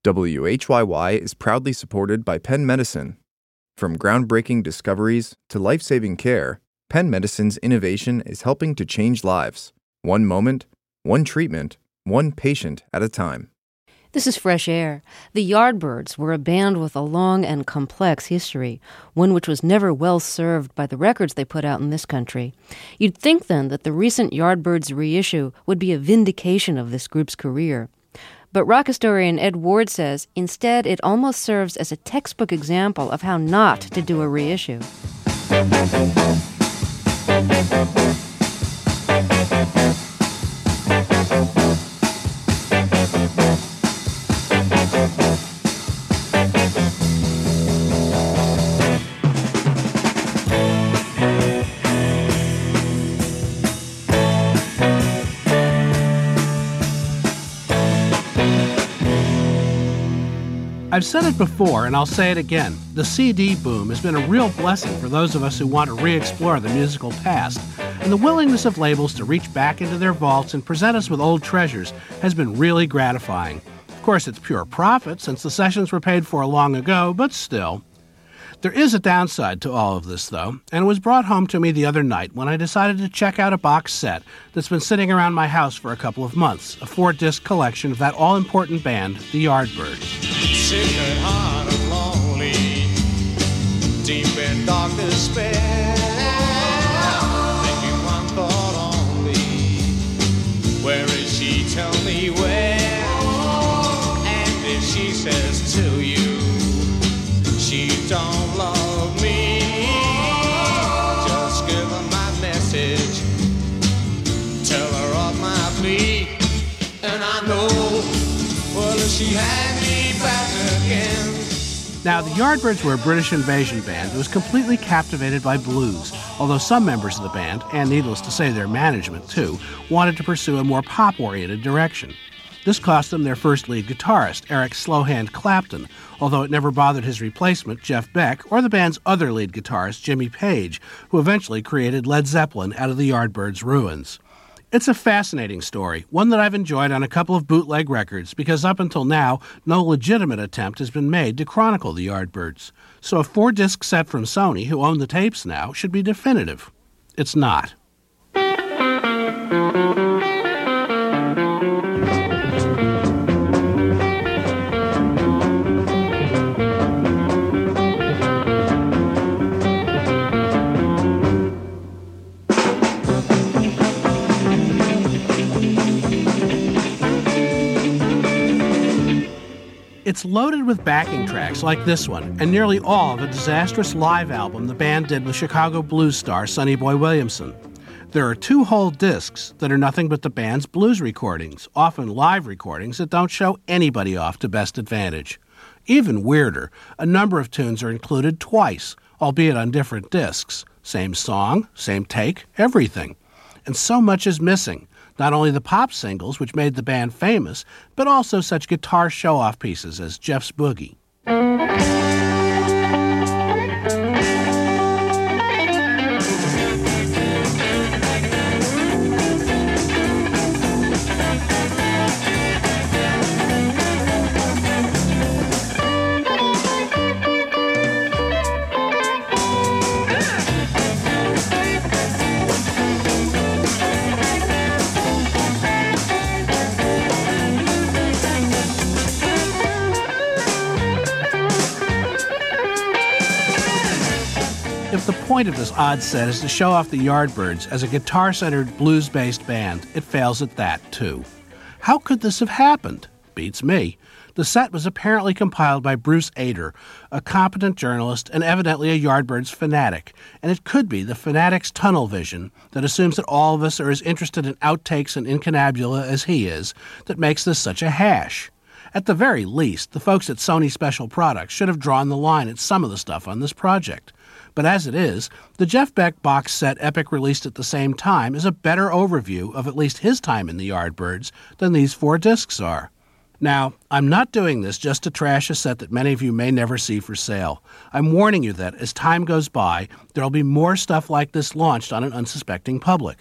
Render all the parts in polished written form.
WHYY is proudly supported by Penn Medicine. From groundbreaking discoveries to life-saving care, Penn Medicine's innovation is helping to change lives. One moment, one treatment, one patient at a time. This is Fresh Air. The Yardbirds were a band with a long and complex history, one which was never well served by the records they put out in this country. You'd think then that the recent Yardbirds reissue would be a vindication of this group's career. But rock historian Ed Ward says instead it almost serves as a textbook example of how not to do a reissue. I've said it before, and I'll say it again. The CD boom has been a real blessing for those of us who want to re-explore the musical past, and the willingness of labels to reach back into their vaults and present us with old treasures has been really gratifying. Of course, it's pure profit, since the sessions were paid for long ago, but still. There is a downside to all of this, though, and it was brought home to me the other night when I decided to check out a box set that's been sitting around my house for a couple of months, a 4-disc collection of that all-important band, the Yardbirds. Sick at heart and lonely, deep in dark despair, thinking one thought only, where is she, tell me where, and if she says to you, she don't love me, just give her my message, tell her of my plea, and I know, well, if she had me back again. Now, the Yardbirds were a British invasion band who was completely captivated by blues, although some members of the band, and needless to say their management too, wanted to pursue a more pop-oriented direction. This cost them their first lead guitarist, Eric Slowhand Clapton, although it never bothered his replacement, Jeff Beck, or the band's other lead guitarist, Jimmy Page, who eventually created Led Zeppelin out of the Yardbirds' ruins. It's a fascinating story, one that I've enjoyed on a couple of bootleg records, because up until now, no legitimate attempt has been made to chronicle the Yardbirds. So a 4-disc set from Sony, who own the tapes now, should be definitive. It's not. It's loaded with backing tracks like this one, and nearly all of a disastrous live album the band did with Chicago blues star Sonny Boy Williamson. There are 2 whole discs that are nothing but the band's blues recordings, often live recordings that don't show anybody off to best advantage. Even weirder, a number of tunes are included twice, albeit on different discs. Same song, same take, everything. And so much is missing. Not only the pop singles, which made the band famous, but also such guitar show-off pieces as Jeff's Boogie. If the point of this odd set is to show off the Yardbirds as a guitar-centered, blues-based band, it fails at that, too. How could this have happened? Beats me. The set was apparently compiled by Bruce Ader, a competent journalist and evidently a Yardbirds fanatic, and it could be the fanatic's tunnel vision that assumes that all of us are as interested in outtakes and incunabula as he is that makes this such a hash. At the very least, the folks at Sony Special Products should have drawn the line at some of the stuff on this project. But as it is, the Jeff Beck box set Epic released at the same time is a better overview of at least his time in the Yardbirds than these 4 discs are. Now, I'm not doing this just to trash a set that many of you may never see for sale. I'm warning you that as time goes by, there'll be more stuff like this launched on an unsuspecting public.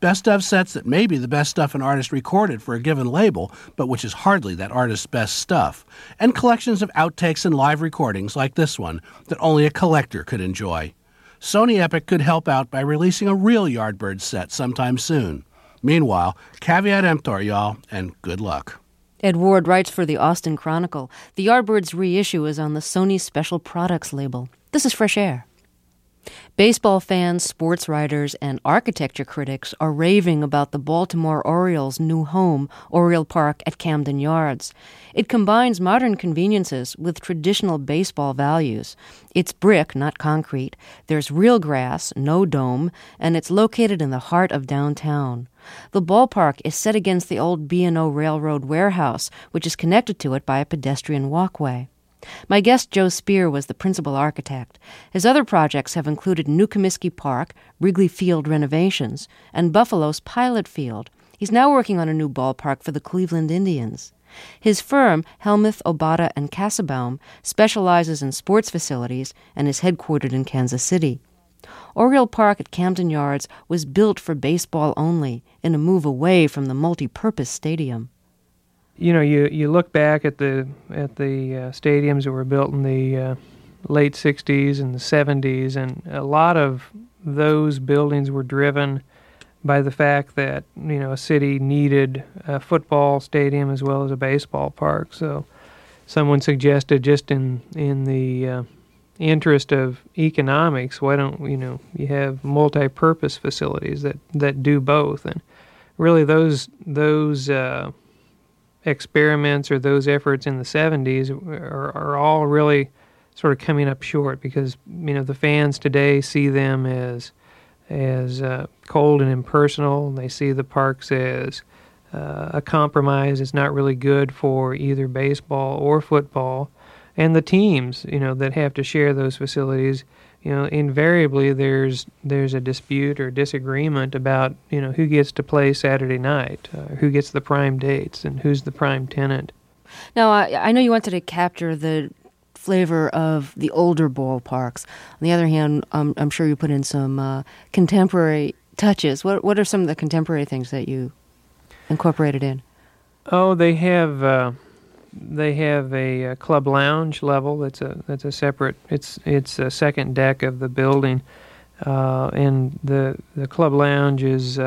best of sets that may be the best stuff an artist recorded for a given label, but which is hardly that artist's best stuff, and collections of outtakes and live recordings like this one that only a collector could enjoy. Sony Epic could help out by releasing a real Yardbirds set sometime soon. Meanwhile, caveat emptor, y'all, and good luck. Ed Ward writes for the Austin Chronicle. The Yardbirds reissue is on the Sony Special Products label. This is Fresh Air. Baseball fans, sports writers, and architecture critics are raving about the Baltimore Orioles' new home, Oriole Park at Camden Yards. It combines modern conveniences with traditional baseball values. It's brick, not concrete. There's real grass, no dome, and it's located in the heart of downtown. The ballpark is set against the old B&O Railroad warehouse, which is connected to it by a pedestrian walkway. My guest, Joe Spear, was the principal architect. His other projects have included New Comiskey Park, Wrigley Field renovations, and Buffalo's Pilot Field. He's now working on a new ballpark for the Cleveland Indians. His firm, Helmuth, Obata & Kassebaum, specializes in sports facilities and is headquartered in Kansas City. Oriole Park at Camden Yards was built for baseball only, in a move away from the multi-purpose stadium. You know, you look back at the stadiums that were built in the late 60s and the 70s, and a lot of those buildings were driven by the fact that, you know, a city needed a football stadium as well as a baseball park. So someone suggested, just in the interest of economics, why don't, you know, you have multi-purpose facilities that do both. And really those experiments or those efforts in the 70s are all really sort of coming up short, because, you know, the fans today see them as cold and impersonal. They see the parks as a compromise. It's not really good for either baseball or football. And the teams, you know, that have to share those facilities, you know, invariably there's a dispute or disagreement about, you know, who gets to play Saturday night, who gets the prime dates, and who's the prime tenant. Now, I know you wanted to capture the flavor of the older ballparks. On the other hand, I'm sure you put in some contemporary touches. What are some of the contemporary things that you incorporated in? Oh, they have a club lounge level. That's a separate. It's a second deck of the building, and the club lounge is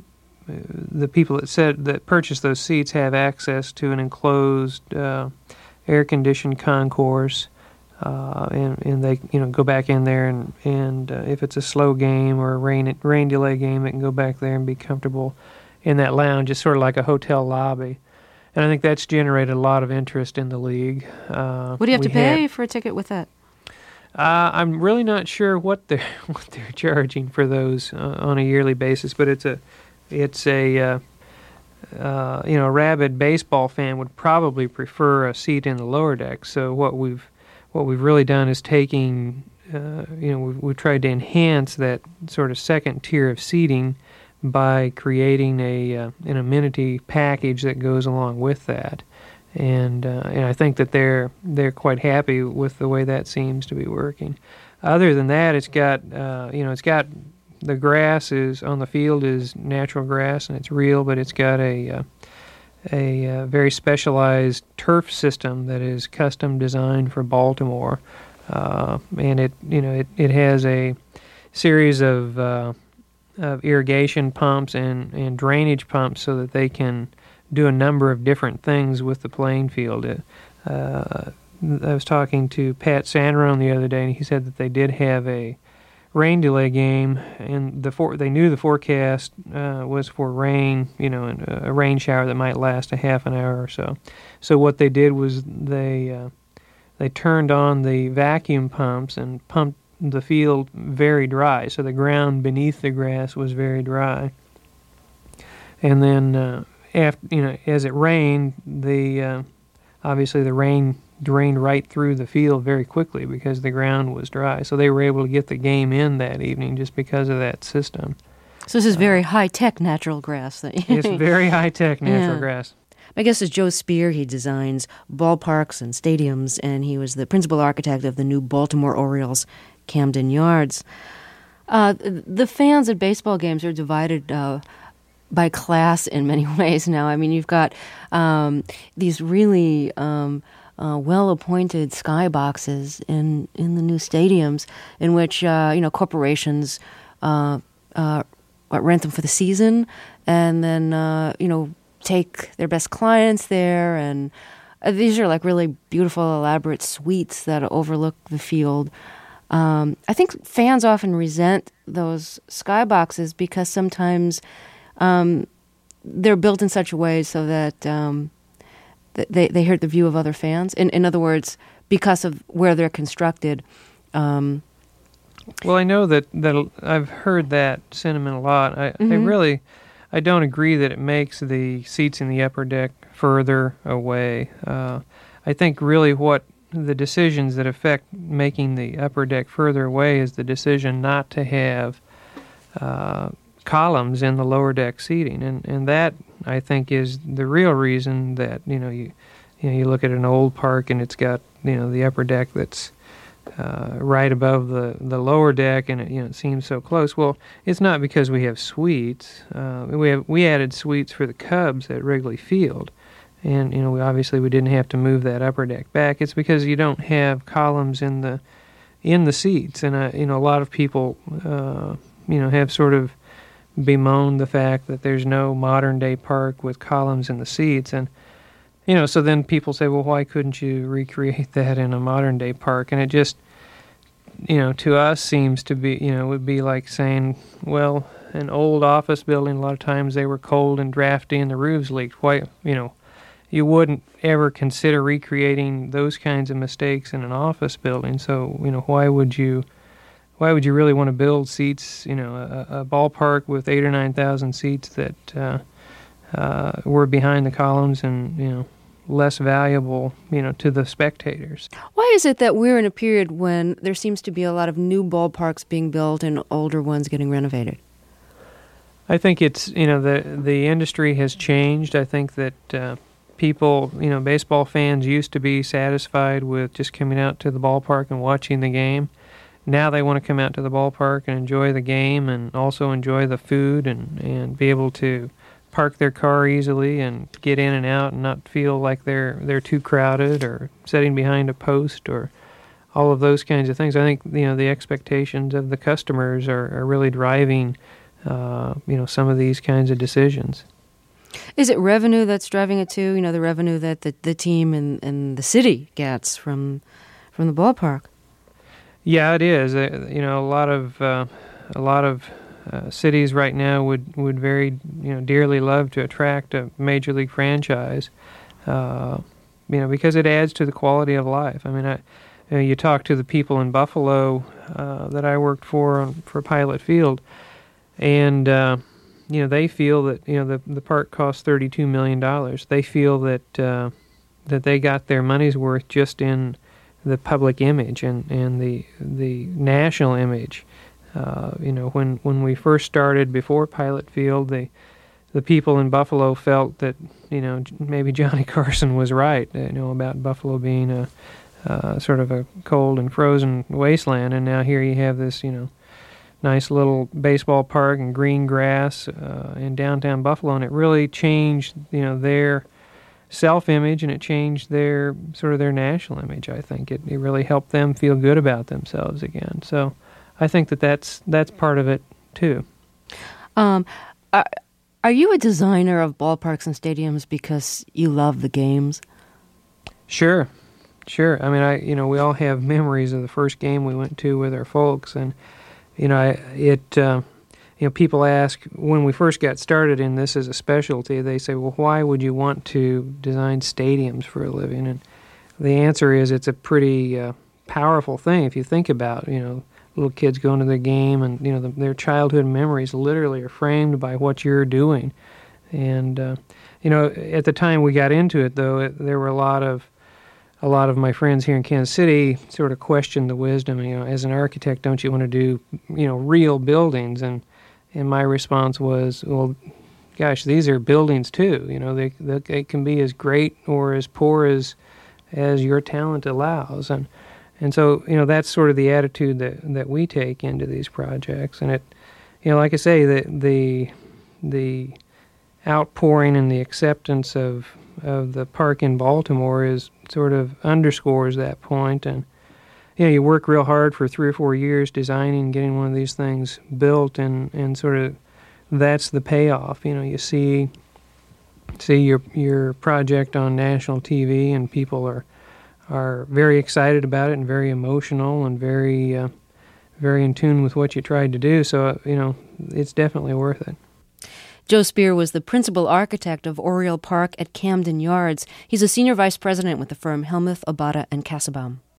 the people that purchase those seats have access to an enclosed air-conditioned concourse, and they, you know, go back in there and if it's a slow game or a rain delay game, they can go back there and be comfortable in that lounge. It's sort of like a hotel lobby. And I think that's generated a lot of interest in the league. What do you have to pay for a ticket with that? I'm really not sure what they're charging for those on a yearly basis, but it's a you know, a rabid baseball fan would probably prefer a seat in the lower deck. So what we've really done is taking you know, we've tried to enhance that sort of second tier of seating by creating an amenity package that goes along with that, and I think that they're quite happy with the way that seems to be working. Other than that, it's got the grass is on the field is natural grass and it's real, but it's got a very specialized turf system that is custom designed for Baltimore, and it has a series of irrigation pumps and drainage pumps so that they can do a number of different things with the playing field. I was talking to Pat Sanderone the other day, and he said that they did have a rain delay game, and they knew the forecast was for rain, you know, and a rain shower that might last a half an hour or so. So what they did was they turned on the vacuum pumps and pumped the field very dry, so the ground beneath the grass was very dry. And then as it rained, obviously the rain drained right through the field very quickly because the ground was dry. So they were able to get the game in that evening just because of that system. So this is very high-tech natural grass. It's very high-tech natural grass. My guest is Joe Spear. He designs ballparks and stadiums, and he was the principal architect of the new Baltimore Orioles Camden Yards. The fans at baseball games are divided by class in many ways now. I mean, you've got these really well-appointed skyboxes in the new stadiums, in which corporations rent them for the season, and then take their best clients there, and these are like really beautiful, elaborate suites that overlook the field. I think fans often resent those skyboxes because sometimes they're built in such a way so that they hurt the view of other fans. In other words, because of where they're constructed. Well, I know that I've heard that sentiment a lot. I don't agree that it makes the seats in the upper deck further away. I think really what the decisions that affect making the upper deck further away is the decision not to have columns in the lower deck seating, and that I think is the real reason that you look at an old park and it's got the upper deck that's right above the lower deck, and it seems so close. Well, it's not because we have suites. We added suites for the Cubs at Wrigley Field, and we didn't have to move that upper deck back. It's because you don't have columns in the seats, and a lot of people have sort of bemoaned the fact that there's no modern day park with columns in the seats, and so then people say, well, why couldn't you recreate that in a modern day park? And it just, to us seems to be, would be like saying, well, an old office building, a lot of times they were cold and drafty and the roofs leaked. Why, you wouldn't ever consider recreating those kinds of mistakes in an office building. So, why would you really want to build seats, a ballpark with 8,000 or 9,000 seats that were behind the columns and, less valuable, to the spectators. Why is it that we're in a period when there seems to be a lot of new ballparks being built and older ones getting renovated? I think it's, the industry has changed. I think that people, baseball fans used to be satisfied with just coming out to the ballpark and watching the game. Now they want to come out to the ballpark and enjoy the game and also enjoy the food and be able to park their car easily and get in and out and not feel like they're too crowded or sitting behind a post or all of those kinds of things. I think the expectations of the customers are really driving some of these kinds of decisions. Is it revenue that's driving it too? The revenue that the team and the city gets from the ballpark. Yeah, it is. A lot of cities right now would very dearly love to attract a major league franchise, because it adds to the quality of life. I mean, you talk to the people in Buffalo that I worked for Pilot Field, and they feel that the park cost $32 million. They feel that they got their money's worth just in the public image and the national image. When we first started before Pilot Field, the people in Buffalo felt that maybe Johnny Carson was right, about Buffalo being a sort of a cold and frozen wasteland, and now here you have this nice little baseball park and green grass in downtown Buffalo, and it really changed their self-image, and it changed their national image. I think it really helped them feel good about themselves again. So I think that's part of it too. Are you a designer of ballparks and stadiums because you love the games? Sure. I mean, we all have memories of the first game we went to with our folks, and people ask, when we first got started in this as a specialty, they say, well, why would you want to design stadiums for a living? And the answer is it's a pretty powerful thing if you think about, little kids going to the game and, their childhood memories literally are framed by what you're doing. And, at the time we got into it, though, there were a lot of my friends here in Kansas City sort of questioned the wisdom. As an architect, don't you want to do, real buildings? And my response was, well, gosh, these are buildings too. They can be as great or as poor as your talent allows. And so, that's sort of the attitude that we take into these projects. And it, like I say, the outpouring and the acceptance of the park in Baltimore is sort of underscores that point. And you work real hard for 3 or 4 years designing, getting one of these things built, and sort of that's the payoff. You see your project on national TV, and people are very excited about it and very emotional and very in tune with what you tried to do. So it's definitely worth it. Joe Spear was the principal architect of Oriole Park at Camden Yards. He's a senior vice president with the firm Hellmuth, Obata, and Kassebaum.